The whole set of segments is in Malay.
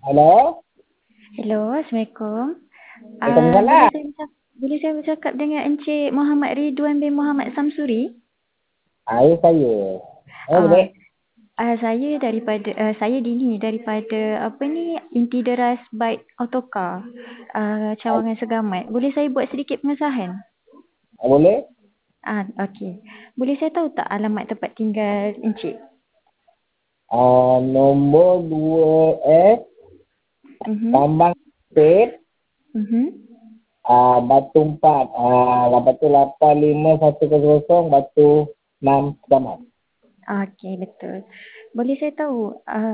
Halo, Hello, Assalamualaikum. Waalaikumsalam. Boleh saya bercakap dengan Encik Muhammad Ridwan bin Muhammad Samsuri? Saya. Ah, Boleh? saya Dini daripada Inti Deras Bike Autocar, Cawangan Segamat. Boleh saya buat sedikit pengesahan? Boleh? Okey. Boleh saya tahu tak alamat tempat tinggal Encik? Nombor 2S, Mhm. Tambang State, Mhm. Batu 4, lepas tu 85100, Batu 6 Selamat. Okey, betul. Boleh saya tahu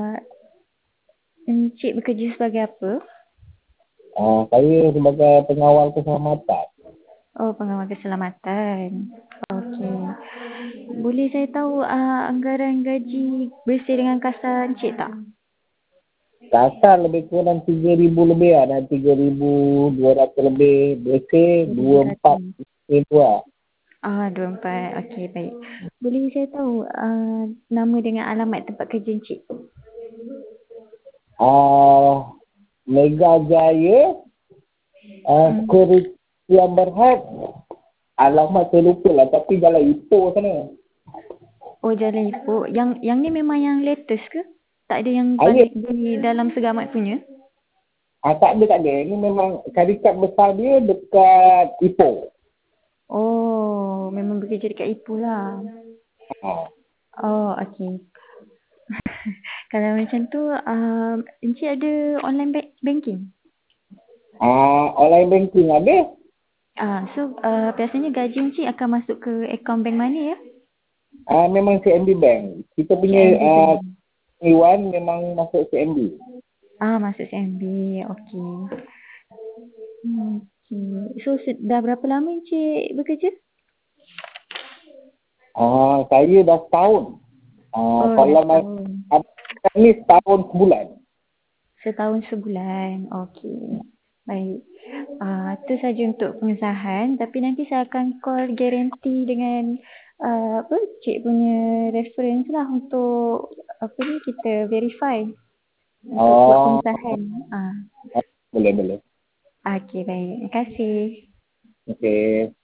Encik bekerja sebagai apa? Saya sebagai pengawal keselamatan. Oh, pengawal keselamatan. Okey. Boleh saya tahu anggaran gaji bersih dengan kasar Encik tak? Kasar lebih kurang 3,000 lebih lah, dan 3,200 lebih. Bersih 24 300. ribu lah. 24. Okey, baik. Boleh saya tahu nama dengan alamat tempat kerja Encik? Mega Jaya, Hmm. Security yang berhad. Alamat saya lupa lah, tapi jalan Ipoh sana. Oh, Jalan Ipoh. Yang ni memang yang latest ke? Tak ada yang Ya, paling di dalam Segamat punya? tak ada, tak ada. Ini memang syarikat besar dia dekat Ipoh. Oh, memang bekerja dekat Ipoh lah. Ha. Oh, okey. Kalau macam tu, Encik ada online banking? Online banking ada. Biasanya gaji Encik akan masuk ke akaun bank mana ya? Memang CMB Bank. Kita punya CIMB Bank. Iwan memang masuk CMB. Masuk CIMB. Okey. So, dah berapa lama Encik bekerja? Saya dah setahun. Oh, dah Kalau setahun. ni setahun sebulan. Setahun sebulan. Okey. Baik. Itu saja untuk pengesahan. Tapi nanti saya akan call guarantee dengan Cik punya reference lah untuk kita verify untuk buat Oh, pengesahan. boleh, boleh. Okey, baik. Terima kasih. Okey.